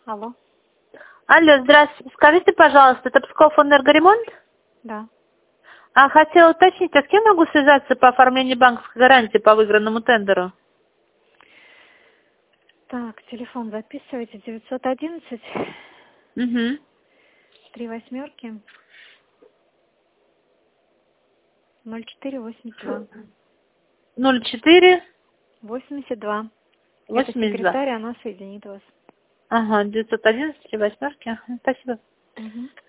Алло. Алло, здравствуйте. Скажите, пожалуйста, это Псков Энергоремонт? Да. Хотела уточнить, а с кем могу связаться по оформлению банковской гарантии по выигранному тендеру? Так, телефон записывайте. 911 Угу. 3 восьмерки 0482. 04 82. Это 82. секретарь, она соединит вас. Ага, 911 3 восьмерки. Ага, спасибо. Угу.